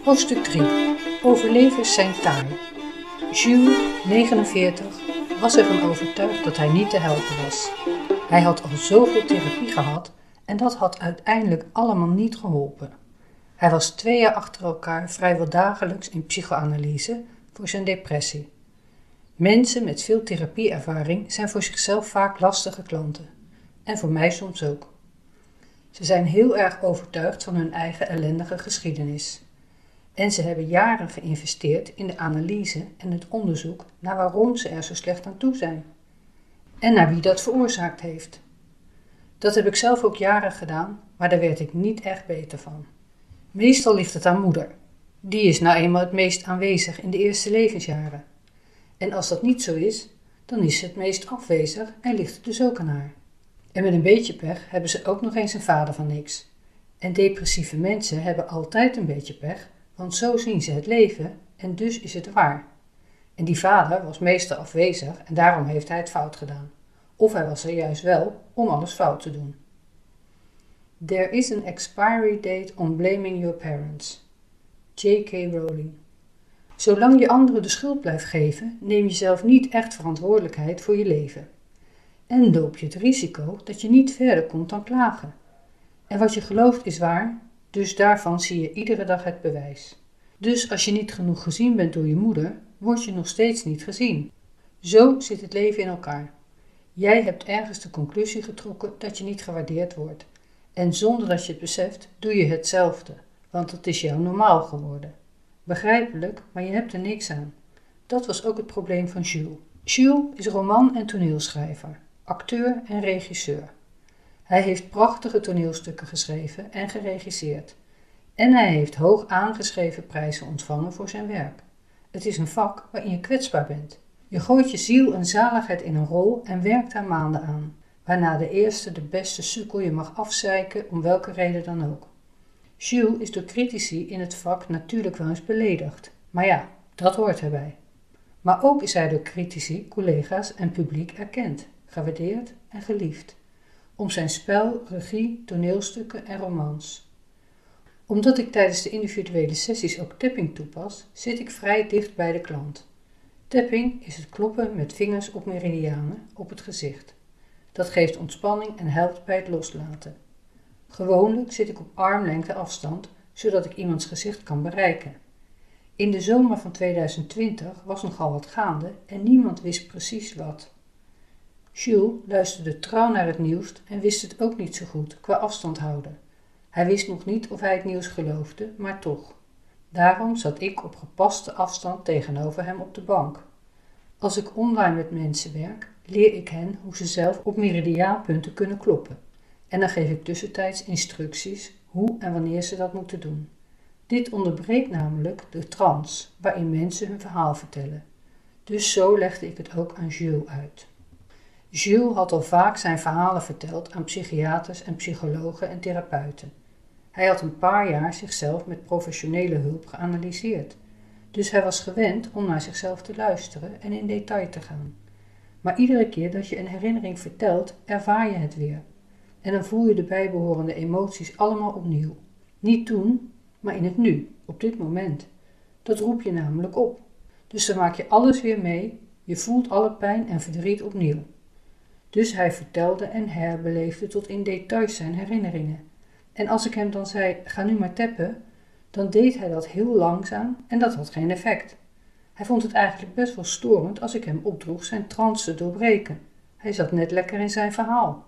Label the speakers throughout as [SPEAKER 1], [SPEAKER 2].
[SPEAKER 1] Hoofdstuk 3. Overlevers zijn taai. Jules, 49, was ervan overtuigd dat hij niet te helpen was. Hij had al zoveel therapie gehad en dat had uiteindelijk allemaal niet geholpen. Hij was 2 jaar achter elkaar vrijwel dagelijks in psychoanalyse voor zijn depressie. Mensen met veel therapieervaring zijn voor zichzelf vaak lastige klanten. En voor mij soms ook. Ze zijn heel erg overtuigd van hun eigen ellendige geschiedenis. En ze hebben jaren geïnvesteerd in de analyse en het onderzoek naar waarom ze er zo slecht aan toe zijn. En naar wie dat veroorzaakt heeft. Dat heb ik zelf ook jaren gedaan, maar daar werd ik niet echt beter van. Meestal ligt het aan moeder. Die is nou eenmaal het meest aanwezig in de eerste levensjaren. En als dat niet zo is, dan is ze het meest afwezig en ligt het dus ook aan haar. En met een beetje pech hebben ze ook nog eens een vader van niks. En depressieve mensen hebben altijd een beetje pech, want zo zien ze het leven en dus is het waar. En die vader was meestal afwezig en daarom heeft hij het fout gedaan. Of hij was er juist wel om alles fout te doen. There is an expiry date on blaming your parents. J.K. Rowling. Zolang je anderen de schuld blijft geven, neem je zelf niet echt verantwoordelijkheid voor je leven. En loop je het risico dat je niet verder komt dan klagen. En wat je gelooft is waar, dus daarvan zie je iedere dag het bewijs. Dus als je niet genoeg gezien bent door je moeder, word je nog steeds niet gezien. Zo zit het leven in elkaar. Jij hebt ergens de conclusie getrokken dat je niet gewaardeerd wordt. En zonder dat je het beseft, doe je hetzelfde, want het is jou normaal geworden. Begrijpelijk, maar je hebt er niks aan. Dat was ook het probleem van Jules. Jules is roman- en toneelschrijver, acteur en regisseur. Hij heeft prachtige toneelstukken geschreven en geregisseerd. En hij heeft hoog aangeschreven prijzen ontvangen voor zijn werk. Het is een vak waarin je kwetsbaar bent. Je gooit je ziel en zaligheid in een rol en werkt daar maanden aan, waarna de eerste, de beste sukkel je mag afzeiken om welke reden dan ook. Jules is door critici in het vak natuurlijk wel eens beledigd, maar ja, dat hoort erbij. Maar ook is hij door critici, collega's en publiek erkend, gewaardeerd en geliefd. Om zijn spel, regie, toneelstukken en romans. Omdat ik tijdens de individuele sessies ook tapping toepas, zit ik vrij dicht bij de klant. Tapping is het kloppen met vingers op meridianen op het gezicht. Dat geeft ontspanning en helpt bij het loslaten. Gewoonlijk zit ik op armlengte afstand, zodat ik iemands gezicht kan bereiken. In de zomer van 2020 was nogal wat gaande en niemand wist precies wat. Jules luisterde trouw naar het nieuws en wist het ook niet zo goed qua afstand houden. Hij wist nog niet of hij het nieuws geloofde, maar toch. Daarom zat ik op gepaste afstand tegenover hem op de bank. Als ik online met mensen werk, leer ik hen hoe ze zelf op meridiaanpunten kunnen kloppen. En dan geef ik tussentijds instructies hoe en wanneer ze dat moeten doen. Dit onderbreekt namelijk de trance waarin mensen hun verhaal vertellen. Dus zo legde ik het ook aan Jules uit. Jules had al vaak zijn verhalen verteld aan psychiaters en psychologen en therapeuten. Hij had een paar jaar zichzelf met professionele hulp geanalyseerd. Dus hij was gewend om naar zichzelf te luisteren en in detail te gaan. Maar iedere keer dat je een herinnering vertelt, ervaar je het weer. En dan voel je de bijbehorende emoties allemaal opnieuw. Niet toen, maar in het nu, op dit moment. Dat roep je namelijk op. Dus dan maak je alles weer mee, je voelt alle pijn en verdriet opnieuw. Dus hij vertelde en herbeleefde tot in details zijn herinneringen. En als ik hem dan zei, ga nu maar tappen, dan deed hij dat heel langzaam en dat had geen effect. Hij vond het eigenlijk best wel storend als ik hem opdroeg zijn trance te doorbreken. Hij zat net lekker in zijn verhaal.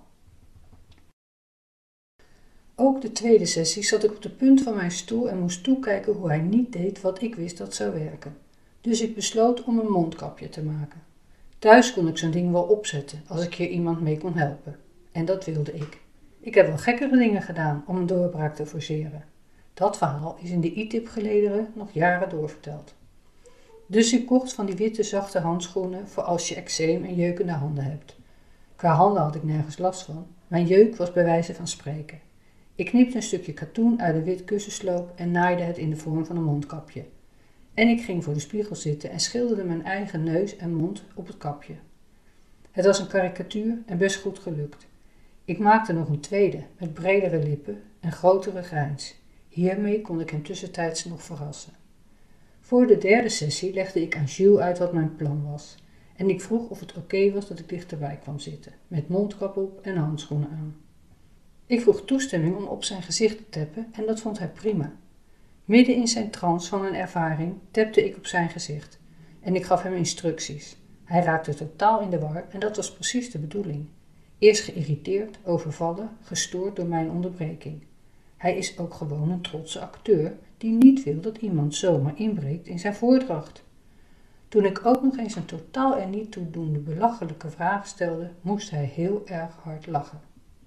[SPEAKER 1] Ook de tweede sessie zat ik op de punt van mijn stoel en moest toekijken hoe hij niet deed wat ik wist dat zou werken. Dus ik besloot om een mondkapje te maken. Thuis kon ik zo'n ding wel opzetten als ik hier iemand mee kon helpen. En dat wilde ik. Ik heb wel gekkere dingen gedaan om een doorbraak te forceren. Dat verhaal is in de e-tip-gelederen nog jaren doorverteld. Dus ik kocht van die witte zachte handschoenen voor als je eczeem en jeukende handen hebt. Qua handen had ik nergens last van. Mijn jeuk was bij wijze van spreken. Ik knipte een stukje katoen uit een wit kussensloop en naaide het in de vorm van een mondkapje. En ik ging voor de spiegel zitten en schilderde mijn eigen neus en mond op het kapje. Het was een karikatuur en best goed gelukt. Ik maakte nog een tweede met bredere lippen en grotere grijns. Hiermee kon ik hem tussentijds nog verrassen. Voor de derde sessie legde ik aan Jules uit wat mijn plan was. En ik vroeg of het oké was dat ik dichterbij kwam zitten, met mondkap op en handschoenen aan. Ik vroeg toestemming om op zijn gezicht te tappen en dat vond hij prima. Midden in zijn trance van een ervaring tapte ik op zijn gezicht en ik gaf hem instructies. Hij raakte totaal in de war en dat was precies de bedoeling. Eerst geïrriteerd, overvallen, gestoord door mijn onderbreking. Hij is ook gewoon een trotse acteur die niet wil dat iemand zomaar inbreekt in zijn voordracht. Toen ik ook nog eens een totaal er niet toe doende belachelijke vraag stelde, moest hij heel erg hard lachen.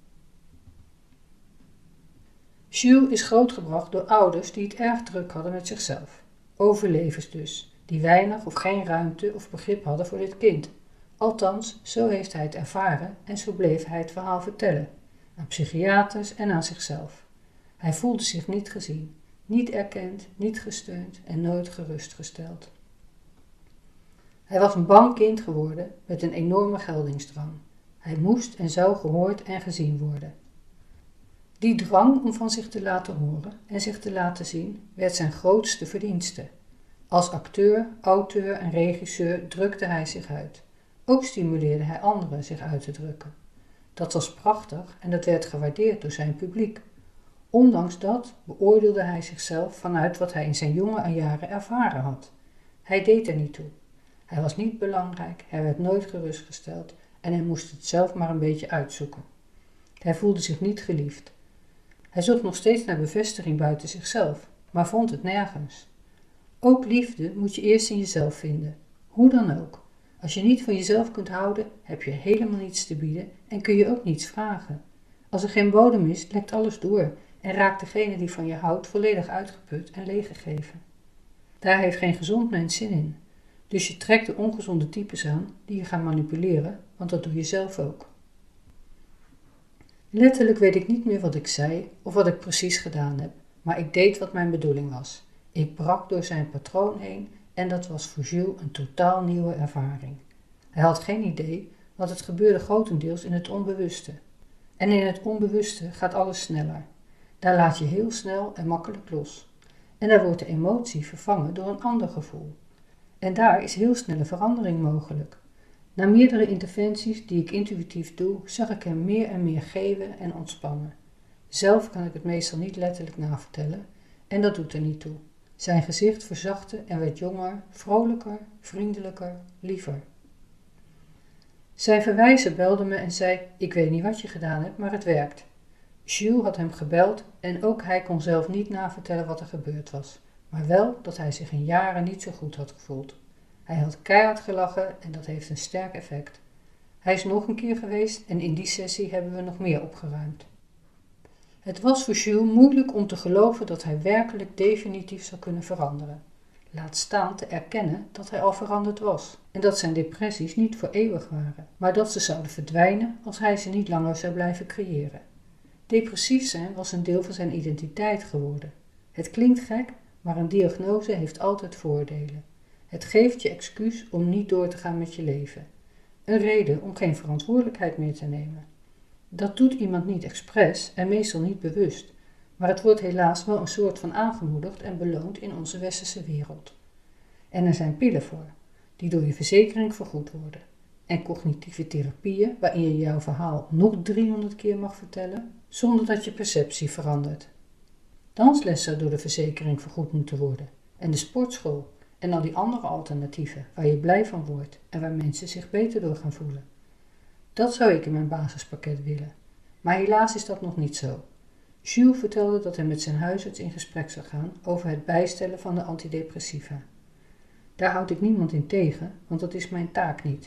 [SPEAKER 1] Jules is grootgebracht door ouders die het erg druk hadden met zichzelf. Overlevers dus, die weinig of geen ruimte of begrip hadden voor dit kind. Althans, zo heeft hij het ervaren en zo bleef hij het verhaal vertellen, aan psychiaters en aan zichzelf. Hij voelde zich niet gezien, niet erkend, niet gesteund en nooit gerustgesteld. Hij was een bang kind geworden met een enorme geldingsdrang. Hij moest en zou gehoord en gezien worden. Die drang om van zich te laten horen en zich te laten zien werd zijn grootste verdienste. Als acteur, auteur en regisseur drukte hij zich uit. Ook stimuleerde hij anderen zich uit te drukken. Dat was prachtig en dat werd gewaardeerd door zijn publiek. Ondanks dat beoordeelde hij zichzelf vanuit wat hij in zijn jonge jaren ervaren had. Hij deed er niet toe. Hij was niet belangrijk, hij werd nooit gerustgesteld en hij moest het zelf maar een beetje uitzoeken. Hij voelde zich niet geliefd. Hij zocht nog steeds naar bevestiging buiten zichzelf, maar vond het nergens. Ook liefde moet je eerst in jezelf vinden, hoe dan ook. Als je niet van jezelf kunt houden, heb je helemaal niets te bieden en kun je ook niets vragen. Als er geen bodem is, lekt alles door en raakt degene die van je houdt volledig uitgeput en leeggegeven. Daar heeft geen gezond mens zin in. Dus je trekt de ongezonde types aan die je gaan manipuleren, want dat doe je zelf ook. Letterlijk weet ik niet meer wat ik zei of wat ik precies gedaan heb, maar ik deed wat mijn bedoeling was. Ik brak door zijn patroon heen en dat was voor Jules een totaal nieuwe ervaring. Hij had geen idee, want het gebeurde grotendeels in het onbewuste. En in het onbewuste gaat alles sneller. Daar laat je heel snel en makkelijk los. En daar wordt de emotie vervangen door een ander gevoel. En daar is heel snelle verandering mogelijk. Na meerdere interventies die ik intuïtief doe, zag ik hem meer en meer geven en ontspannen. Zelf kan ik het meestal niet letterlijk navertellen en dat doet er niet toe. Zijn gezicht verzachtte en werd jonger, vrolijker, vriendelijker, liever. Zijn verwijzer belde me en zei, ik weet niet wat je gedaan hebt, maar het werkt. Jules had hem gebeld en ook hij kon zelf niet navertellen wat er gebeurd was, maar wel dat hij zich in jaren niet zo goed had gevoeld. Hij had keihard gelachen en dat heeft een sterk effect. Hij is nog een keer geweest en in die sessie hebben we nog meer opgeruimd. Het was voor Jules moeilijk om te geloven dat hij werkelijk definitief zou kunnen veranderen. Laat staan te erkennen dat hij al veranderd was en dat zijn depressies niet voor eeuwig waren, maar dat ze zouden verdwijnen als hij ze niet langer zou blijven creëren. Depressief zijn was een deel van zijn identiteit geworden. Het klinkt gek, maar een diagnose heeft altijd voordelen. Het geeft je excuus om niet door te gaan met je leven. Een reden om geen verantwoordelijkheid meer te nemen. Dat doet iemand niet expres en meestal niet bewust, maar het wordt helaas wel een soort van aangemoedigd en beloond in onze westerse wereld. En er zijn pillen voor, die door je verzekering vergoed worden. En cognitieve therapieën waarin je jouw verhaal nog 300 keer mag vertellen, zonder dat je perceptie verandert. Dansles zou door de verzekering vergoed moeten worden. En de sportschool en al die andere alternatieven waar je blij van wordt en waar mensen zich beter door gaan voelen. Dat zou ik in mijn basispakket willen. Maar helaas is dat nog niet zo. Jules vertelde dat hij met zijn huisarts in gesprek zou gaan over het bijstellen van de antidepressiva. Daar houd ik niemand in tegen, want dat is mijn taak niet.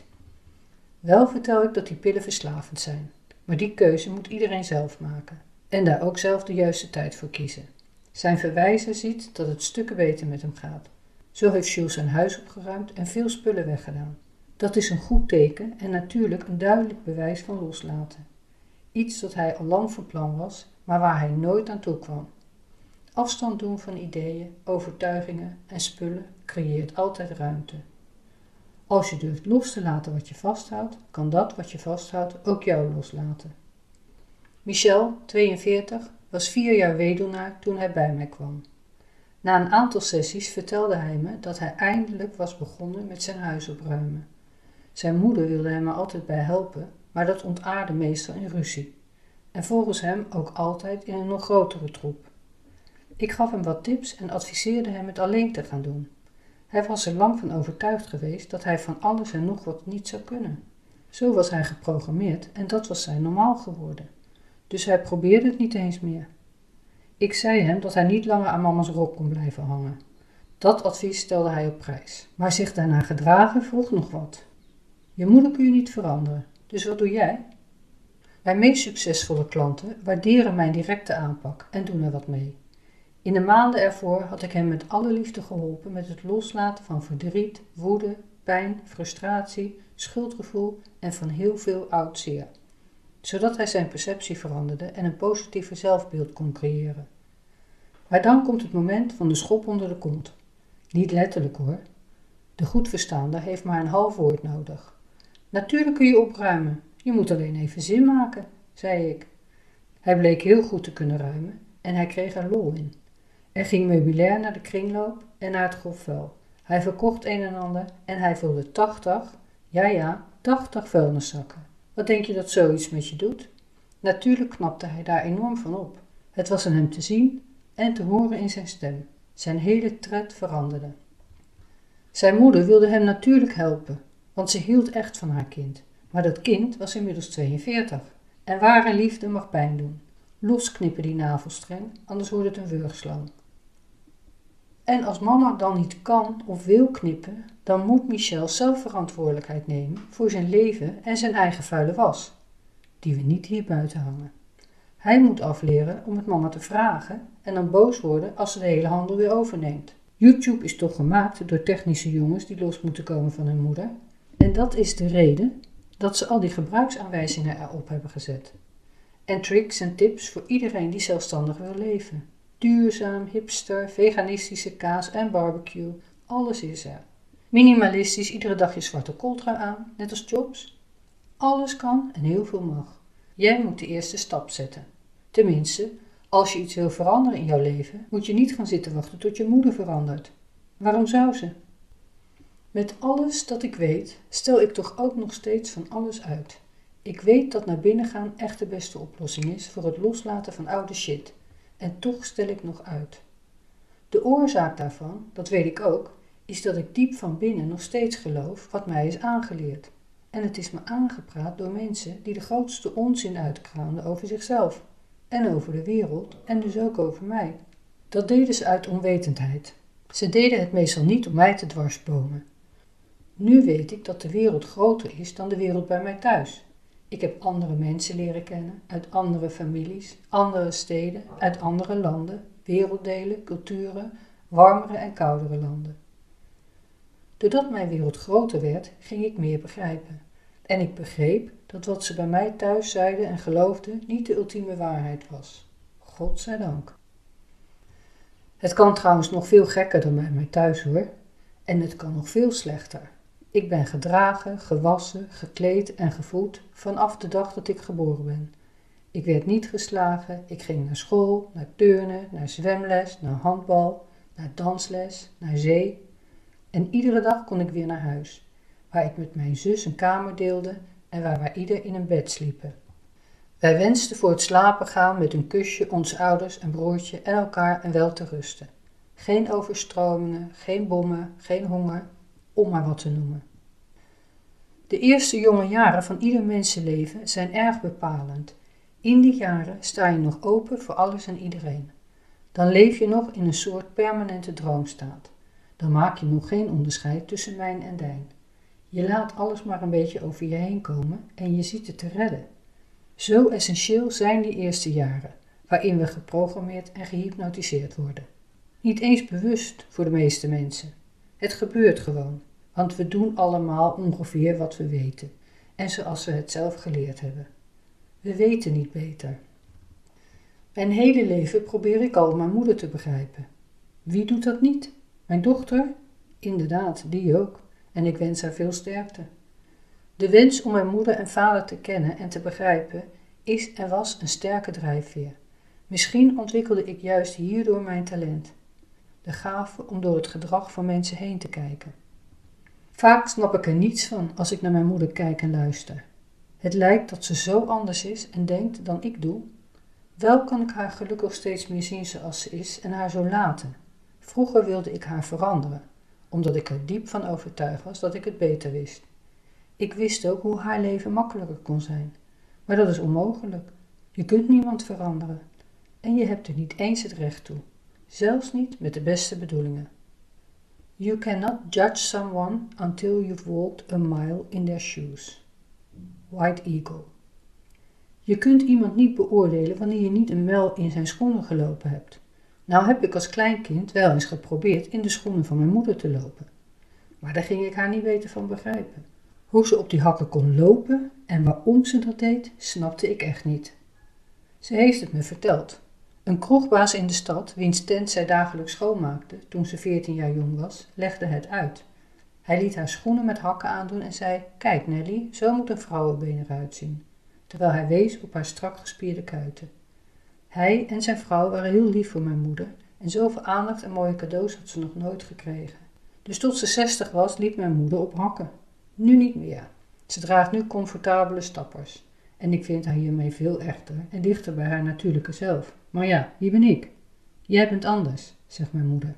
[SPEAKER 1] Wel vertel ik dat die pillen verslavend zijn, maar die keuze moet iedereen zelf maken. En daar ook zelf de juiste tijd voor kiezen. Zijn verwijzer ziet dat het stukken beter met hem gaat. Zo heeft Jules zijn huis opgeruimd en veel spullen weggedaan. Dat is een goed teken en natuurlijk een duidelijk bewijs van loslaten. Iets dat hij al lang van plan was, maar waar hij nooit aan toe kwam. Afstand doen van ideeën, overtuigingen en spullen creëert altijd ruimte. Als je durft los te laten wat je vasthoudt, kan dat wat je vasthoudt ook jou loslaten. Michel, 42, was 4 jaar weduwnaar toen hij bij mij kwam. Na een aantal sessies vertelde hij me dat hij eindelijk was begonnen met zijn huis opruimen. Zijn moeder wilde hem er altijd bij helpen, maar dat ontaardde meestal in ruzie. En volgens hem ook altijd in een nog grotere troep. Ik gaf hem wat tips en adviseerde hem het alleen te gaan doen. Hij was er lang van overtuigd geweest dat hij van alles en nog wat niet zou kunnen. Zo was hij geprogrammeerd en dat was zijn normaal geworden. Dus hij probeerde het niet eens meer. Ik zei hem dat hij niet langer aan mama's rok kon blijven hangen. Dat advies stelde hij op prijs, maar zich daarna gedragen vroeg nog wat. Je moeder kun je niet veranderen, dus wat doe jij? Mijn meest succesvolle klanten waarderen mijn directe aanpak en doen er wat mee. In de maanden ervoor had ik hem met alle liefde geholpen met het loslaten van verdriet, woede, pijn, frustratie, schuldgevoel en van heel veel oud zeer. Zodat hij zijn perceptie veranderde en een positiever zelfbeeld kon creëren. Maar dan komt het moment van de schop onder de kont. Niet letterlijk hoor. De goedverstaander heeft maar een half woord nodig. Natuurlijk kun je opruimen, je moet alleen even zin maken, zei ik. Hij bleek heel goed te kunnen ruimen en hij kreeg er lol in. Er ging meubilair naar de kringloop en naar het grofvuil. Hij verkocht een en ander en hij vulde 80 vuilniszakken. Wat denk je dat zoiets met je doet? Natuurlijk knapte hij daar enorm van op. Het was aan hem te zien en te horen in zijn stem. Zijn hele tred veranderde. Zijn moeder wilde hem natuurlijk helpen, want ze hield echt van haar kind. Maar dat kind was inmiddels 42 en ware liefde mag pijn doen. Losknippen die navelstreng, anders wordt het een wurgslang. En als mama dan niet kan of wil knippen, dan moet Michel zelf verantwoordelijkheid nemen voor zijn leven en zijn eigen vuile was, die we niet hier buiten hangen. Hij moet afleren om het mama te vragen en dan boos worden als ze de hele handel weer overneemt. YouTube is toch gemaakt door technische jongens die los moeten komen van hun moeder. En dat is de reden dat ze al die gebruiksaanwijzingen erop hebben gezet. En tricks en tips voor iedereen die zelfstandig wil leven. Duurzaam, hipster, veganistische kaas en barbecue, alles is er. Minimalistisch, iedere dag je zwarte kooltrui aan, net als Jobs. Alles kan en heel veel mag. Jij moet de eerste stap zetten. Tenminste, als je iets wil veranderen in jouw leven, moet je niet gaan zitten wachten tot je moeder verandert. Waarom zou ze? Met alles dat ik weet, stel ik toch ook nog steeds van alles uit. Ik weet dat naar binnen gaan echt de beste oplossing is voor het loslaten van oude shit. En toch stel ik nog uit. De oorzaak daarvan, dat weet ik ook, is dat ik diep van binnen nog steeds geloof wat mij is aangeleerd. En het is me aangepraat door mensen die de grootste onzin uitkraamden over zichzelf. En over de wereld en dus ook over mij. Dat deden ze uit onwetendheid. Ze deden het meestal niet om mij te dwarsbomen. Nu weet ik dat de wereld groter is dan de wereld bij mij thuis. Ik heb andere mensen leren kennen, uit andere families, andere steden, uit andere landen, werelddelen, culturen, warmere en koudere landen. Doordat mijn wereld groter werd, ging ik meer begrijpen. En ik begreep dat wat ze bij mij thuis zeiden en geloofden niet de ultieme waarheid was. Godzijdank. Het kan trouwens nog veel gekker dan bij mij thuis hoor. En het kan nog veel slechter. Ik ben gedragen, gewassen, gekleed en gevoed vanaf de dag dat ik geboren ben. Ik werd niet geslagen, ik ging naar school, naar turnen, naar zwemles, naar handbal, naar dansles, naar zee. En iedere dag kon ik weer naar huis, waar ik met mijn zus een kamer deelde en waar wij ieder in een bed sliepen. Wij wensten voor het slapen gaan met een kusje onze ouders en broertje en elkaar en wel te rusten. Geen overstromingen, geen bommen, geen honger, om maar wat te noemen. De eerste jonge jaren van ieder mensenleven zijn erg bepalend. In die jaren sta je nog open voor alles en iedereen. Dan leef je nog in een soort permanente droomstaat. Dan maak je nog geen onderscheid tussen mijn en dijn. Je laat alles maar een beetje over je heen komen en je ziet het te redden. Zo essentieel zijn die eerste jaren, waarin we geprogrammeerd en gehypnotiseerd worden. Niet eens bewust voor de meeste mensen. Het gebeurt gewoon, want we doen allemaal ongeveer wat we weten en zoals we het zelf geleerd hebben. We weten niet beter. Mijn hele leven probeer ik al mijn moeder te begrijpen. Wie doet dat niet? Mijn dochter? Inderdaad, die ook. En ik wens haar veel sterkte. De wens om mijn moeder en vader te kennen en te begrijpen is en was een sterke drijfveer. Misschien ontwikkelde ik juist hierdoor mijn talent. De gave om door het gedrag van mensen heen te kijken. Vaak snap ik er niets van als ik naar mijn moeder kijk en luister. Het lijkt dat ze zo anders is en denkt dan ik doe. Wel kan ik haar gelukkig steeds meer zien zoals ze is en haar zo laten. Vroeger wilde ik haar veranderen, omdat ik er diep van overtuigd was dat ik het beter wist. Ik wist ook hoe haar leven makkelijker kon zijn. Maar dat is onmogelijk. Je kunt niemand veranderen. En je hebt er niet eens het recht toe. Zelfs niet met de beste bedoelingen. You cannot judge someone until you've walked a mile in their shoes. White Eagle. Je kunt iemand niet beoordelen wanneer je niet een mijl in zijn schoenen gelopen hebt. Nou heb ik als kleinkind wel eens geprobeerd in de schoenen van mijn moeder te lopen. Maar daar ging ik haar niet weten van begrijpen. Hoe ze op die hakken kon lopen en waarom ze dat deed, snapte ik echt niet. Ze heeft het me verteld. Een kroegbaas in de stad, wiens tent zij dagelijks schoonmaakte toen ze 14 jaar jong was, legde het uit. Hij liet haar schoenen met hakken aandoen en zei: "Kijk Nelly, zo moet een vrouwenbeen eruit zien," terwijl hij wees op haar strak gespierde kuiten. Hij en zijn vrouw waren heel lief voor mijn moeder en zoveel aandacht en mooie cadeaus had ze nog nooit gekregen. Dus tot ze 60 was, liep mijn moeder op hakken. Nu niet meer. Ze draagt nu comfortabele stappers. En ik vind haar hiermee veel echter en dichter bij haar natuurlijke zelf. Maar ja, wie ben ik? Jij bent anders, zegt mijn moeder.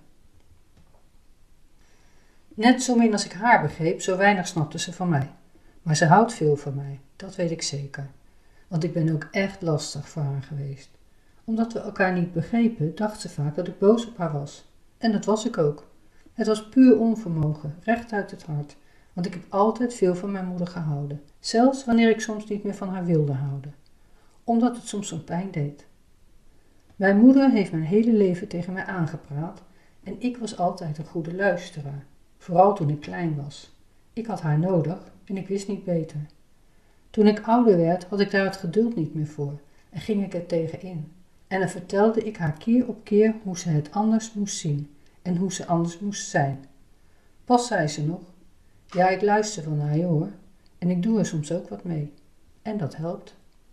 [SPEAKER 1] Net zo min als ik haar begreep, zo weinig snapte ze van mij. Maar ze houdt veel van mij, dat weet ik zeker. Want ik ben ook echt lastig voor haar geweest. Omdat we elkaar niet begrepen, dacht ze vaak dat ik boos op haar was. En dat was ik ook. Het was puur onvermogen, recht uit het hart. Want ik heb altijd veel van mijn moeder gehouden. Zelfs wanneer ik soms niet meer van haar wilde houden. Omdat het soms zo'n pijn deed. Mijn moeder heeft mijn hele leven tegen mij aangepraat. En ik was altijd een goede luisteraar. Vooral toen ik klein was. Ik had haar nodig en ik wist niet beter. Toen ik ouder werd, had ik daar het geduld niet meer voor. En ging ik er tegen in. En dan vertelde ik haar keer op keer hoe ze het anders moest zien. En hoe ze anders moest zijn. Pas zei ze nog: "Ja, ik luister wel naar je hoor. En ik doe er soms ook wat mee. En dat helpt."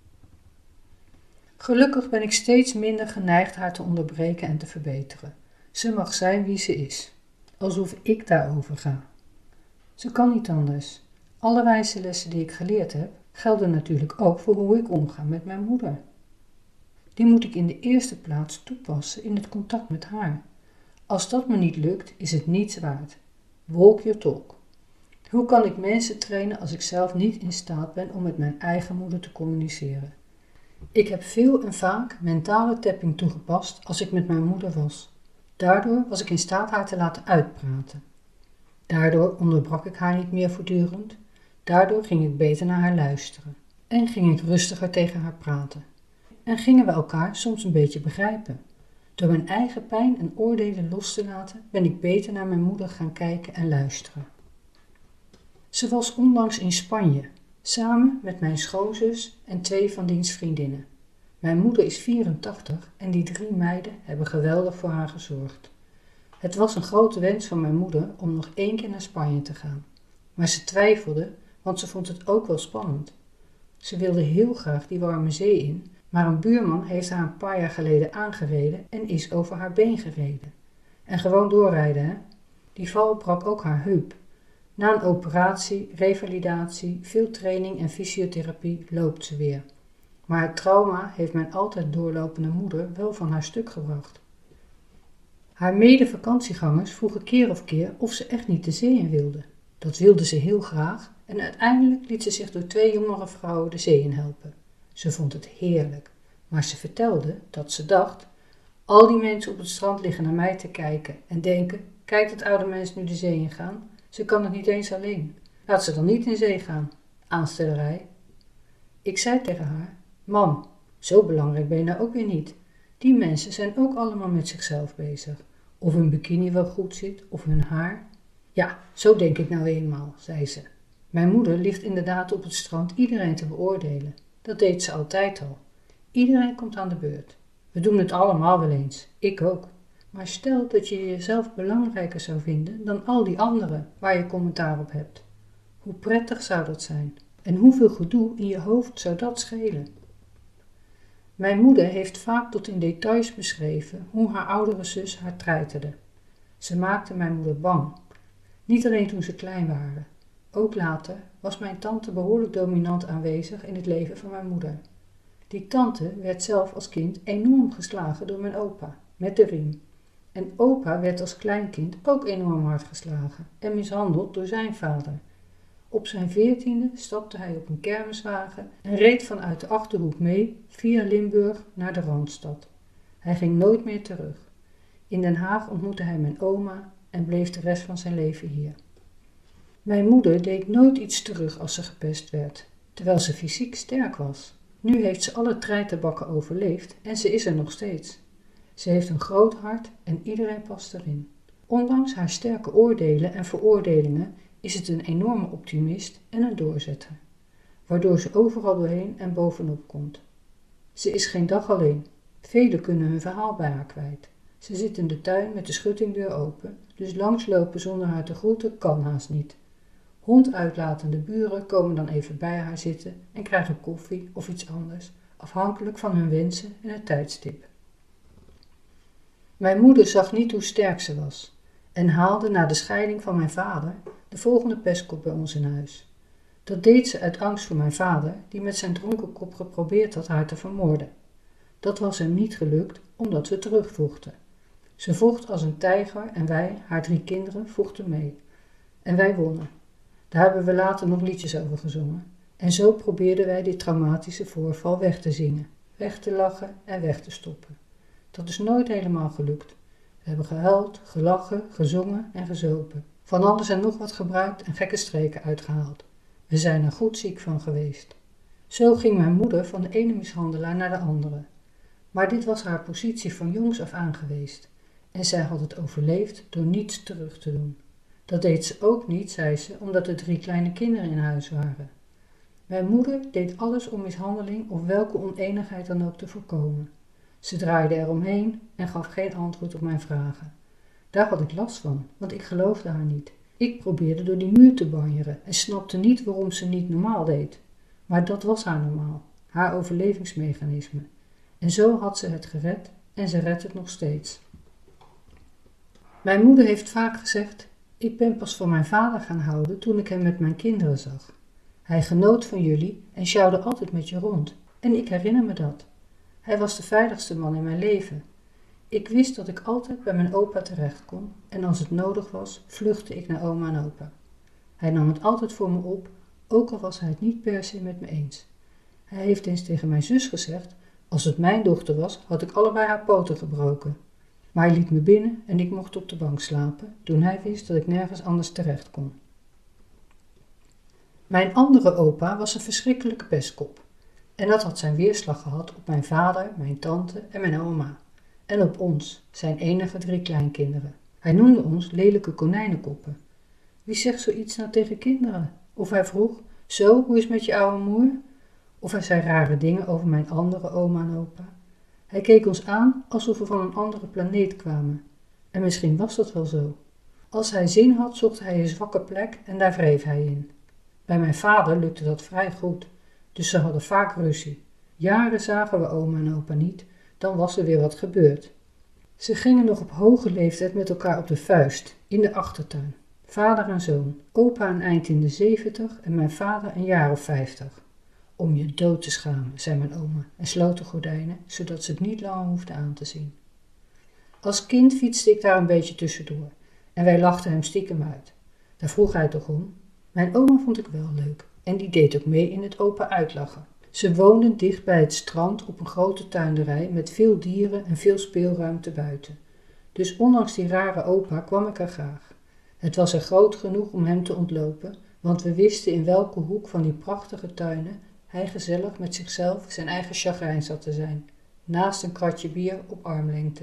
[SPEAKER 1] Gelukkig ben ik steeds minder geneigd haar te onderbreken en te verbeteren. Ze mag zijn wie ze is. Alsof ik daarover ga. Ze kan niet anders. Alle wijze lessen die ik geleerd heb, gelden natuurlijk ook voor hoe ik omga met mijn moeder. Die moet ik in de eerste plaats toepassen in het contact met haar. Als dat me niet lukt, is het niets waard. Walk your talk. Hoe kan ik mensen trainen als ik zelf niet in staat ben om met mijn eigen moeder te communiceren? Ik heb veel en vaak mentale tapping toegepast als ik met mijn moeder was. Daardoor was ik in staat haar te laten uitpraten. Daardoor onderbrak ik haar niet meer voortdurend. Daardoor ging ik beter naar haar luisteren. En ging ik rustiger tegen haar praten. En gingen we elkaar soms een beetje begrijpen. Door mijn eigen pijn en oordelen los te laten, ben ik beter naar mijn moeder gaan kijken en luisteren. Ze was onlangs in Spanje, samen met mijn schoonzus en 2 van diens vriendinnen. Mijn moeder is 84 en die 3 meiden hebben geweldig voor haar gezorgd. Het was een grote wens van mijn moeder om nog 1 keer naar Spanje te gaan. Maar ze twijfelde, want ze vond het ook wel spannend. Ze wilde heel graag die warme zee in, maar een buurman heeft haar een paar jaar geleden aangereden en is over haar been gereden. En gewoon doorrijden, hè? Die val brak ook haar heup. Na een operatie, revalidatie, veel training en fysiotherapie loopt ze weer. Maar het trauma heeft mijn altijd doorlopende moeder wel van haar stuk gebracht. Haar mede-vakantiegangers vroegen keer op keer of ze echt niet de zee in wilde. Dat wilde ze heel graag en uiteindelijk liet ze zich door 2 jongere vrouwen de zee in helpen. Ze vond het heerlijk, maar ze vertelde dat ze dacht: al die mensen op het strand liggen naar mij te kijken en denken: kijkt het oude mens nu de zee in gaan? Ze kan het niet eens alleen. Laat ze dan niet in zee gaan. Aanstellerij. Ik zei tegen haar: mam, zo belangrijk ben je nou ook weer niet. Die mensen zijn ook allemaal met zichzelf bezig. Of hun bikini wel goed zit, of hun haar. Ja, zo denk ik nou eenmaal, zei ze. Mijn moeder ligt inderdaad op het strand iedereen te beoordelen. Dat deed ze altijd al. Iedereen komt aan de beurt. We doen het allemaal wel eens. Ik ook. Maar stel dat je jezelf belangrijker zou vinden dan al die anderen waar je commentaar op hebt. Hoe prettig zou dat zijn? En hoeveel gedoe in je hoofd zou dat schelen? Mijn moeder heeft vaak tot in details beschreven hoe haar oudere zus haar treiterde. Ze maakte mijn moeder bang. Niet alleen toen ze klein waren. Ook later was mijn tante behoorlijk dominant aanwezig in het leven van mijn moeder. Die tante werd zelf als kind enorm geslagen door mijn opa, met de riem. En opa werd als kleinkind ook enorm hard geslagen en mishandeld door zijn vader. Op zijn 14e stapte hij op een kermiswagen en reed vanuit de Achterhoek mee via Limburg naar de Randstad. Hij ging nooit meer terug. In Den Haag ontmoette hij mijn oma en bleef de rest van zijn leven hier. Mijn moeder deed nooit iets terug als ze gepest werd, terwijl ze fysiek sterk was. Nu heeft ze alle treiterbakken overleefd en ze is er nog steeds. Ze heeft een groot hart en iedereen past erin. Ondanks haar sterke oordelen en veroordelingen is het een enorme optimist en een doorzetter, waardoor ze overal doorheen en bovenop komt. Ze is geen dag alleen. Velen kunnen hun verhaal bij haar kwijt. Ze zit in de tuin met de schuttingdeur open, dus langslopen zonder haar te groeten kan haast niet. Honduitlatende buren komen dan even bij haar zitten en krijgen koffie of iets anders, afhankelijk van hun wensen en het tijdstip. Mijn moeder zag niet hoe sterk ze was en haalde na de scheiding van mijn vader de volgende pestkop bij ons in huis. Dat deed ze uit angst voor mijn vader, die met zijn dronken kop geprobeerd had haar te vermoorden. Dat was hem niet gelukt, omdat we terugvochten. Ze vocht als een tijger en wij, haar 3 kinderen, vochten mee. En wij wonnen. Daar hebben we later nog liedjes over gezongen. En zo probeerden wij dit traumatische voorval weg te zingen, weg te lachen en weg te stoppen. Dat is nooit helemaal gelukt. We hebben gehuild, gelachen, gezongen en gezopen. Van alles en nog wat gebruikt en gekke streken uitgehaald. We zijn er goed ziek van geweest. Zo ging mijn moeder van de ene mishandelaar naar de andere. Maar dit was haar positie van jongs af aan geweest. En zij had het overleefd door niets terug te doen. Dat deed ze ook niet, zei ze, omdat er 3 kleine kinderen in huis waren. Mijn moeder deed alles om mishandeling of welke oneenigheid dan ook te voorkomen. Ze draaide eromheen en gaf geen antwoord op mijn vragen. Daar had ik last van, want ik geloofde haar niet. Ik probeerde door die muur te banjeren en snapte niet waarom ze niet normaal deed. Maar dat was haar normaal, haar overlevingsmechanisme. En zo had ze het gered en ze redt het nog steeds. Mijn moeder heeft vaak gezegd, ik ben pas van mijn vader gaan houden toen ik hem met mijn kinderen zag. Hij genoot van jullie en sjouwde altijd met je rond. En ik herinner me dat. Hij was de veiligste man in mijn leven. Ik wist dat ik altijd bij mijn opa terecht kon en als het nodig was, vluchtte ik naar oma en opa. Hij nam het altijd voor me op, ook al was hij het niet per se met me eens. Hij heeft eens tegen mijn zus gezegd, als het mijn dochter was, had ik allebei haar poten gebroken. Maar hij liet me binnen en ik mocht op de bank slapen, toen hij wist dat ik nergens anders terecht kon. Mijn andere opa was een verschrikkelijke pestkop. En dat had zijn weerslag gehad op mijn vader, mijn tante en mijn oma. En op ons, zijn enige 3 kleinkinderen. Hij noemde ons lelijke konijnenkoppen. Wie zegt zoiets nou tegen kinderen? Of hij vroeg, zo, hoe is het met je oude moer? Of hij zei rare dingen over mijn andere oma en opa. Hij keek ons aan alsof we van een andere planeet kwamen. En misschien was dat wel zo. Als hij zin had, zocht hij een zwakke plek en daar wreef hij in. Bij mijn vader lukte dat vrij goed, dus ze hadden vaak ruzie. Jaren zagen we oma en opa niet, dan was er weer wat gebeurd. Ze gingen nog op hoge leeftijd met elkaar op de vuist, in de achtertuin. Vader en zoon, opa een eind in de 70 en mijn vader een jaar of 50. Om je dood te schamen, zei mijn oma en sloot de gordijnen, zodat ze het niet langer hoefde aan te zien. Als kind fietste ik daar een beetje tussendoor en wij lachten hem stiekem uit. Daar vroeg hij toch om. Mijn oma vond ik wel leuk en die deed ook mee in het open uitlachen. Ze woonden dicht bij het strand op een grote tuinderij met veel dieren en veel speelruimte buiten. Dus ondanks die rare opa kwam ik er graag. Het was er groot genoeg om hem te ontlopen, want we wisten in welke hoek van die prachtige tuinen hij gezellig met zichzelf zijn eigen chagrijn zat te zijn, naast een kratje bier op armlengte.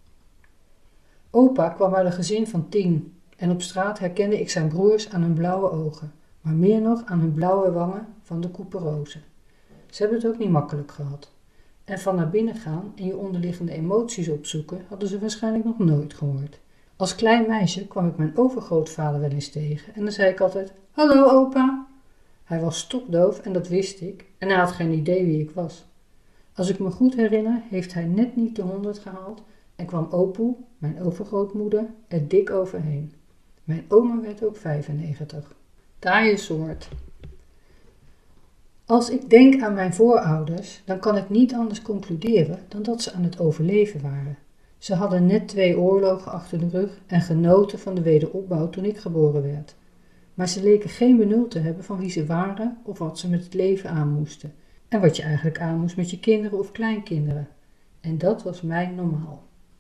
[SPEAKER 1] Opa kwam uit een gezin van 10 en op straat herkende ik zijn broers aan hun blauwe ogen, maar meer nog aan hun blauwe wangen van de couperose. Ze hebben het ook niet makkelijk gehad. En van naar binnen gaan en je onderliggende emoties opzoeken hadden ze waarschijnlijk nog nooit gehoord. Als klein meisje kwam ik mijn overgrootvader wel eens tegen en dan zei ik altijd, hallo opa. Hij was stokdoof en dat wist ik en hij had geen idee wie ik was. Als ik me goed herinner, heeft hij net niet de 100 gehaald en kwam Opoe, mijn overgrootmoeder, er dik overheen. Mijn oma werd ook 95. Taaie soort. Als ik denk aan mijn voorouders, dan kan ik niet anders concluderen dan dat ze aan het overleven waren. Ze hadden net 2 oorlogen achter de rug en genoten van de wederopbouw toen ik geboren werd. Maar ze leken geen benul te hebben van wie ze waren of wat ze met het leven aan moesten. En wat je eigenlijk aan moest met je kinderen of kleinkinderen. En dat was mijn normaal.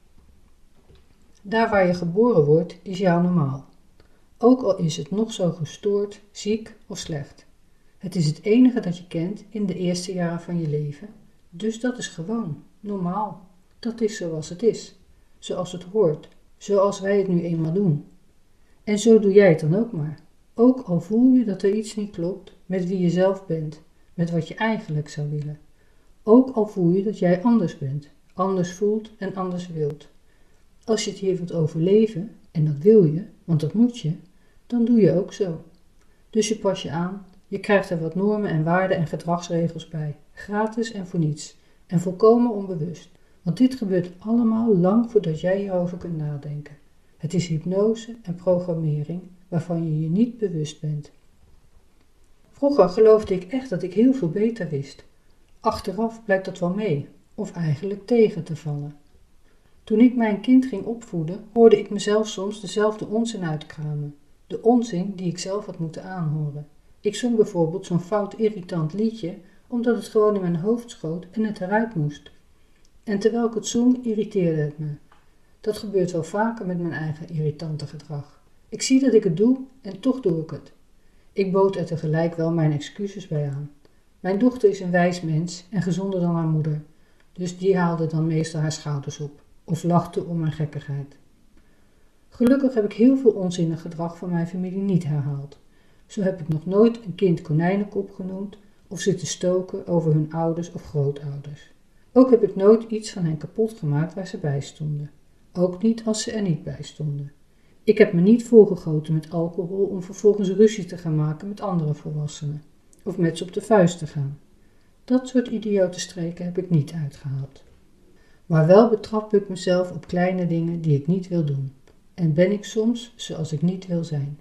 [SPEAKER 1] Daar waar je geboren wordt, is jouw normaal. Ook al is het nog zo gestoord, ziek of slecht. Het is het enige dat je kent in de eerste jaren van je leven. Dus dat is gewoon, normaal. Dat is zoals het is. Zoals het hoort. Zoals wij het nu eenmaal doen. En zo doe jij het dan ook maar. Ook al voel je dat er iets niet klopt met wie je zelf bent. Met wat je eigenlijk zou willen. Ook al voel je dat jij anders bent. Anders voelt en anders wilt. Als je het hier wilt overleven, en dat wil je, want dat moet je, dan doe je ook zo. Dus je pas je aan, je krijgt er wat normen en waarden en gedragsregels bij, gratis en voor niets, en volkomen onbewust. Want dit gebeurt allemaal lang voordat jij hierover kunt nadenken. Het is hypnose en programmering waarvan je je niet bewust bent. Vroeger geloofde ik echt dat ik heel veel beter wist. Achteraf blijkt dat wel mee, of eigenlijk tegen te vallen. Toen ik mijn kind ging opvoeden, hoorde ik mezelf soms dezelfde onzin uitkramen. De onzin die ik zelf had moeten aanhoren. Ik zong bijvoorbeeld zo'n fout irritant liedje, omdat het gewoon in mijn hoofd schoot en het eruit moest. En terwijl ik het zong, irriteerde het me. Dat gebeurt wel vaker met mijn eigen irritante gedrag. Ik zie dat ik het doe en toch doe ik het. Ik bood er tegelijk wel mijn excuses bij aan. Mijn dochter is een wijs mens en gezonder dan haar moeder, dus die haalde dan meestal haar schouders op of lachte om mijn gekkigheid. Gelukkig heb ik heel veel onzinnig gedrag van mijn familie niet herhaald. Zo heb ik nog nooit een kind konijnenkop genoemd of zitten stoken over hun ouders of grootouders. Ook heb ik nooit iets van hen kapot gemaakt waar ze bij stonden. Ook niet als ze er niet bij stonden. Ik heb me niet volgegoten met alcohol om vervolgens ruzie te gaan maken met andere volwassenen. Of met ze op de vuist te gaan. Dat soort idiote streken heb ik niet uitgehaald. Maar wel betrap ik mezelf op kleine dingen die ik niet wil doen. En ben ik soms zoals ik niet wil zijn.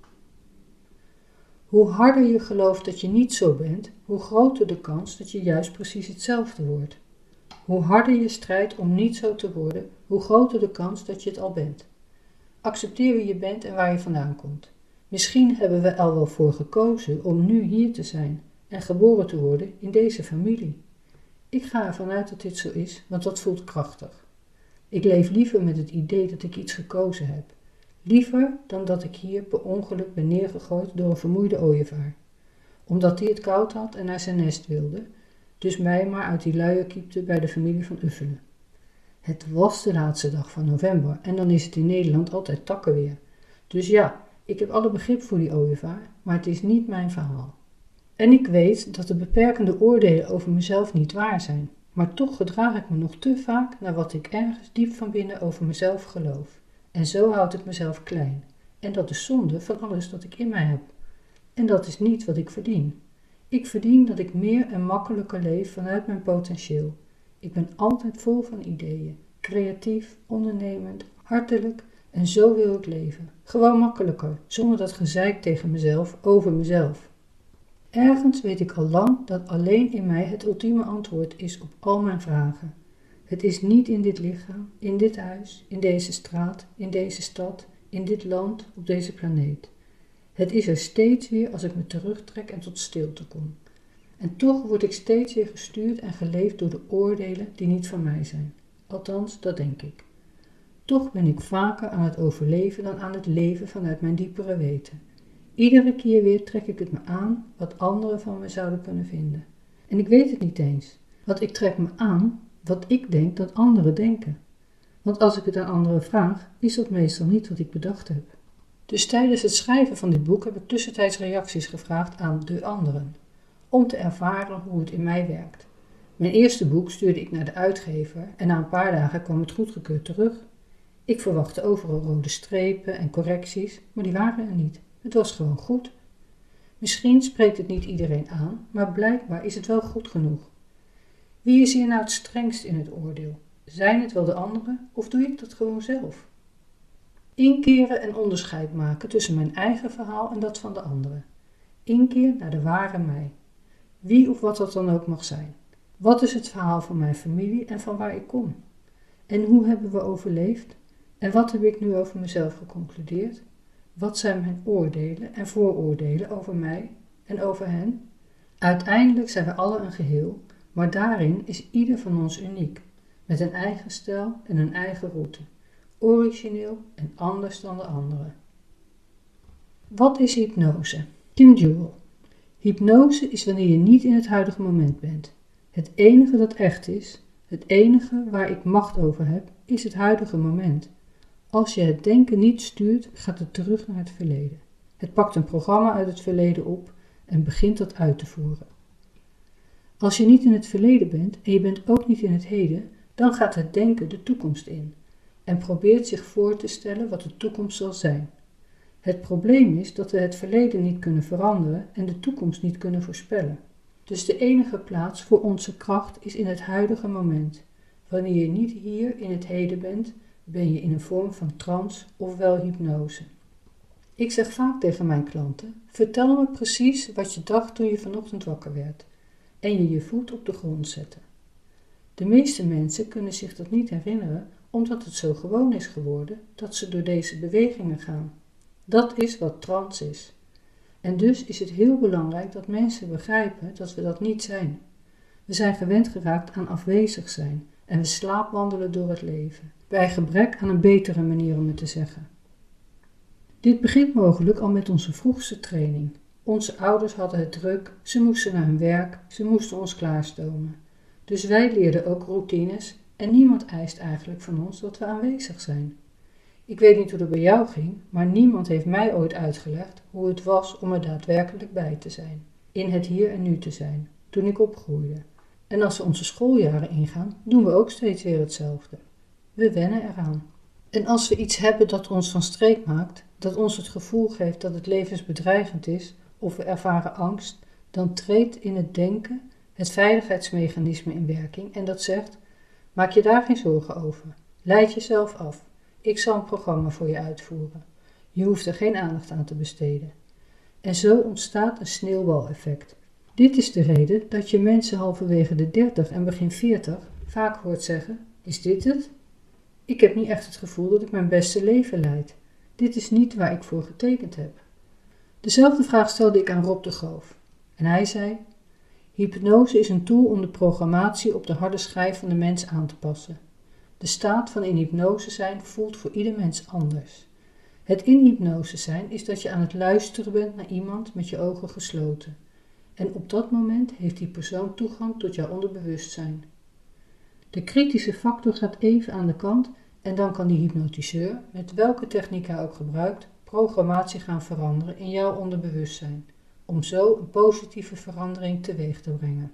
[SPEAKER 1] Hoe harder je gelooft dat je niet zo bent, hoe groter de kans dat je juist precies hetzelfde wordt. Hoe harder je strijdt om niet zo te worden, hoe groter de kans dat je het al bent. Accepteer wie je bent en waar je vandaan komt. Misschien hebben we er al wel voor gekozen om nu hier te zijn en geboren te worden in deze familie. Ik ga ervan uit dat dit zo is, want dat voelt krachtig. Ik leef liever met het idee dat ik iets gekozen heb. Liever dan dat ik hier per ongeluk ben neergegooid door een vermoeide ooievaar. Omdat hij het koud had en naar zijn nest wilde, dus mij maar uit die luier kiepte bij de familie van Uffelen. Het was de laatste dag van november en dan is het in Nederland altijd takkenweer. Dus ja, ik heb alle begrip voor die ooievaar, maar het is niet mijn verhaal. En ik weet dat de beperkende oordelen over mezelf niet waar zijn, maar toch gedraag ik me nog te vaak naar wat ik ergens diep van binnen over mezelf geloof. En zo houd ik mezelf klein. En dat is zonde van alles dat ik in mij heb. En dat is niet wat ik verdien. Ik verdien dat ik meer en makkelijker leef vanuit mijn potentieel. Ik ben altijd vol van ideeën, creatief, ondernemend, hartelijk en zo wil ik leven. Gewoon makkelijker, zonder dat gezeik tegen mezelf over mezelf. Ergens weet ik al lang dat alleen in mij het ultieme antwoord is op al mijn vragen. Het is niet in dit lichaam, in dit huis, in deze straat, in deze stad, in dit land, op deze planeet. Het is er steeds weer als ik me terugtrek en tot stilte kom. En toch word ik steeds weer gestuurd en geleefd door de oordelen die niet van mij zijn. Althans, dat denk ik. Toch ben ik vaker aan het overleven dan aan het leven vanuit mijn diepere weten. Iedere keer weer trek ik het me aan wat anderen van me zouden kunnen vinden. En ik weet het niet eens, want ik trek me aan wat ik denk dat anderen denken. Want als ik het aan anderen vraag, is dat meestal niet wat ik bedacht heb. Dus tijdens het schrijven van dit boek heb ik tussentijds reacties gevraagd aan de anderen, om te ervaren hoe het in mij werkt. Mijn eerste boek stuurde ik naar de uitgever en na een paar dagen kwam het goedgekeurd terug. Ik verwachtte overal rode strepen en correcties, maar die waren er niet. Het was gewoon goed. Misschien spreekt het niet iedereen aan, maar blijkbaar is het wel goed genoeg. Wie is hier nou het strengst in het oordeel? Zijn het wel de anderen of doe ik dat gewoon zelf? Inkeren en onderscheid maken tussen mijn eigen verhaal en dat van de anderen. Inkeer naar de ware mij. Wie of wat dat dan ook mag zijn. Wat is het verhaal van mijn familie en van waar ik kom? En hoe hebben we overleefd? En wat heb ik nu over mezelf geconcludeerd? Wat zijn mijn oordelen en vooroordelen over mij en over hen? Uiteindelijk zijn we alle een geheel, maar daarin is ieder van ons uniek, met een eigen stijl en een eigen route, origineel en anders dan de anderen. Wat is hypnose? Tim Jewell. Hypnose is wanneer je niet in het huidige moment bent. Het enige dat echt is, het enige waar ik macht over heb, is het huidige moment. Als je het denken niet stuurt, gaat het terug naar het verleden. Het pakt een programma uit het verleden op en begint dat uit te voeren. Als je niet in het verleden bent en je bent ook niet in het heden, dan gaat het denken de toekomst in en probeert zich voor te stellen wat de toekomst zal zijn. Het probleem is dat we het verleden niet kunnen veranderen en de toekomst niet kunnen voorspellen. Dus de enige plaats voor onze kracht is in het huidige moment. Wanneer je niet hier in het heden bent, ben je in een vorm van trance ofwel hypnose. Ik zeg vaak tegen mijn klanten, vertel me precies wat je dacht toen je vanochtend wakker werd en je je voet op de grond zette. De meeste mensen kunnen zich dat niet herinneren omdat het zo gewoon is geworden dat ze door deze bewegingen gaan. Dat is wat trance is. En dus is het heel belangrijk dat mensen begrijpen dat we dat niet zijn. We zijn gewend geraakt aan afwezig zijn en we slaapwandelen door het leven, bij gebrek aan een betere manier om het te zeggen. Dit begint mogelijk al met onze vroegste training. Onze ouders hadden het druk, ze moesten naar hun werk, ze moesten ons klaarstomen. Dus wij leerden ook routines en niemand eist eigenlijk van ons dat we aanwezig zijn. Ik weet niet hoe het bij jou ging, maar niemand heeft mij ooit uitgelegd hoe het was om er daadwerkelijk bij te zijn. In het hier en nu te zijn, toen ik opgroeide. En als we onze schooljaren ingaan, doen we ook steeds weer hetzelfde. We wennen eraan. En als we iets hebben dat ons van streek maakt, dat ons het gevoel geeft dat het levensbedreigend is, of we ervaren angst, dan treedt in het denken het veiligheidsmechanisme in werking en dat zegt, maak je daar geen zorgen over, leid jezelf af. Ik zal een programma voor je uitvoeren. Je hoeft er geen aandacht aan te besteden. En zo ontstaat een sneeuwbaleffect. Dit is de reden dat je mensen halverwege de 30 en begin 40 vaak hoort zeggen, is dit het? Ik heb niet echt het gevoel dat ik mijn beste leven leid. Dit is niet waar ik voor getekend heb. Dezelfde vraag stelde ik aan Rob de Groof. En hij zei, hypnose is een tool om de programmatie op de harde schijf van de mens aan te passen. De staat van in hypnose zijn voelt voor ieder mens anders. Het in hypnose zijn is dat je aan het luisteren bent naar iemand met je ogen gesloten. En op dat moment heeft die persoon toegang tot jouw onderbewustzijn. De kritische factor gaat even aan de kant en dan kan die hypnotiseur, met welke techniek hij ook gebruikt, programmatie gaan veranderen in jouw onderbewustzijn, om zo een positieve verandering teweeg te brengen.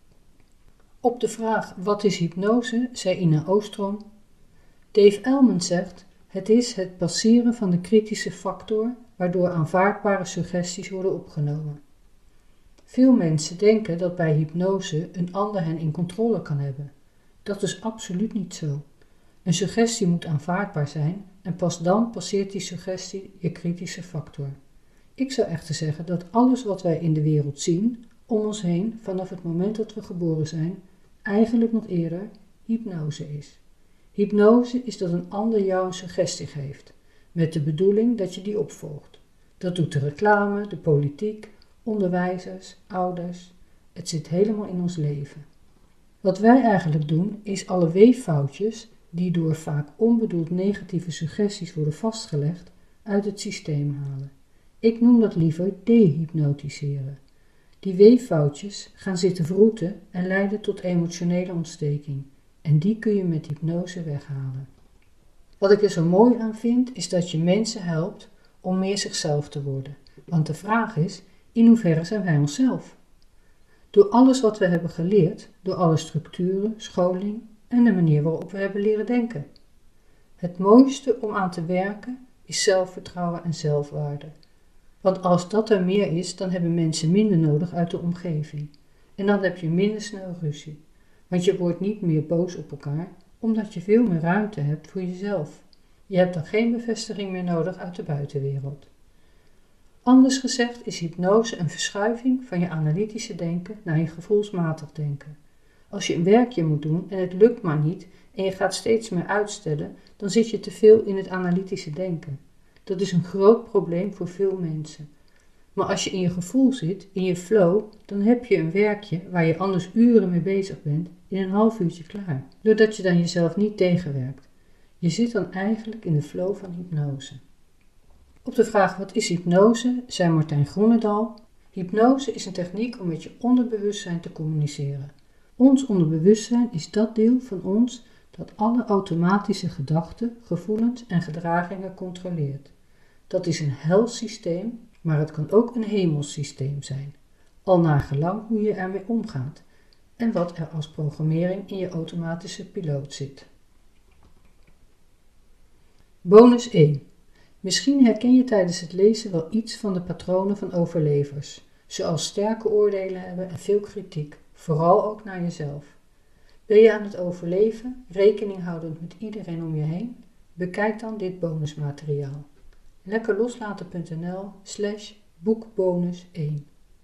[SPEAKER 1] Op de vraag wat is hypnose, zei Ina Oostrom, Dave Elman zegt, het is het passeren van de kritische factor waardoor aanvaardbare suggesties worden opgenomen. Veel mensen denken dat bij hypnose een ander hen in controle kan hebben. Dat is absoluut niet zo. Een suggestie moet aanvaardbaar zijn en pas dan passeert die suggestie je kritische factor. Ik zou echter zeggen dat alles wat wij in de wereld zien, om ons heen, vanaf het moment dat we geboren zijn, eigenlijk nog eerder hypnose is. Hypnose is dat een ander jou een suggestie geeft, met de bedoeling dat je die opvolgt. Dat doet de reclame, de politiek, onderwijzers, ouders. Het zit helemaal in ons leven. Wat wij eigenlijk doen, is alle weeffoutjes, die door vaak onbedoeld negatieve suggesties worden vastgelegd, uit het systeem halen. Ik noem dat liever dehypnotiseren. Die weeffoutjes gaan zitten wroeten en leiden tot emotionele ontsteking. En die kun je met hypnose weghalen. Wat ik er zo mooi aan vind, is dat je mensen helpt om meer zichzelf te worden. Want de vraag is, in hoeverre zijn wij onszelf? Door alles wat we hebben geleerd, door alle structuren, scholing en de manier waarop we hebben leren denken. Het mooiste om aan te werken is zelfvertrouwen en zelfwaarde. Want als dat er meer is, dan hebben mensen minder nodig uit de omgeving. En dan heb je minder snel ruzie. Want je wordt niet meer boos op elkaar, omdat je veel meer ruimte hebt voor jezelf. Je hebt dan geen bevestiging meer nodig uit de buitenwereld. Anders gezegd is hypnose een verschuiving van je analytische denken naar je gevoelsmatig denken. Als je een werkje moet doen en het lukt maar niet en je gaat steeds meer uitstellen, dan zit je te veel in het analytische denken. Dat is een groot probleem voor veel mensen. Maar als je in je gevoel zit, in je flow, dan heb je een werkje waar je anders uren mee bezig bent, in een half uurtje klaar. Doordat je dan jezelf niet tegenwerkt. Je zit dan eigenlijk in de flow van hypnose. Op de vraag wat is hypnose, zei Martijn Groenendal: hypnose is een techniek om met je onderbewustzijn te communiceren. Ons onderbewustzijn is dat deel van ons dat alle automatische gedachten, gevoelens en gedragingen controleert. Dat is een hels systeem, maar het kan ook een hemels systeem zijn, al naar gelang hoe je ermee omgaat en wat er als programmering in je automatische piloot zit. Bonus 1. Misschien herken je tijdens het lezen wel iets van de patronen van overlevers, zoals sterke oordelen hebben en veel kritiek, vooral ook naar jezelf. Ben je aan het overleven, rekening houdend met iedereen om je heen? Bekijk dan dit bonusmateriaal. lekkerloslaten.nl/boekbonus1.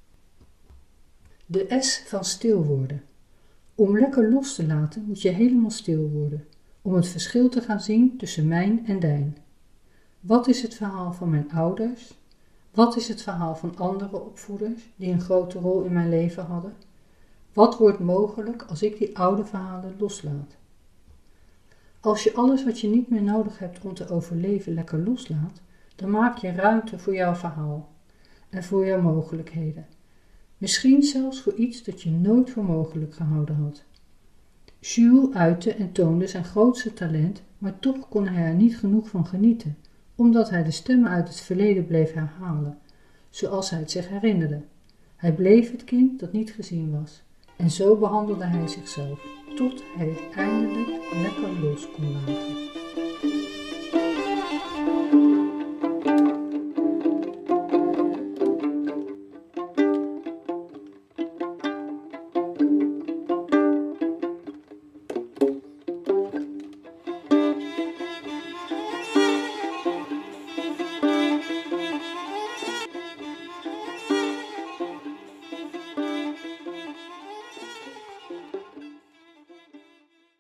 [SPEAKER 1] De S van stil worden. Om lekker los te laten moet je helemaal stil worden, om het verschil te gaan zien tussen mijn en dijn. Wat is het verhaal van mijn ouders? Wat is het verhaal van andere opvoeders die een grote rol in mijn leven hadden? Wat wordt mogelijk als ik die oude verhalen loslaat? Als je alles wat je niet meer nodig hebt om te overleven lekker loslaat, dan maak je ruimte voor jouw verhaal en voor jouw mogelijkheden. Misschien zelfs voor iets dat je nooit voor mogelijk gehouden had. Jules uitte en toonde zijn grootste talent, maar toch kon hij er niet genoeg van genieten, omdat hij de stemmen uit het verleden bleef herhalen, zoals hij het zich herinnerde. Hij bleef het kind dat niet gezien was, en zo behandelde hij zichzelf, tot hij het eindelijk lekker los kon laten.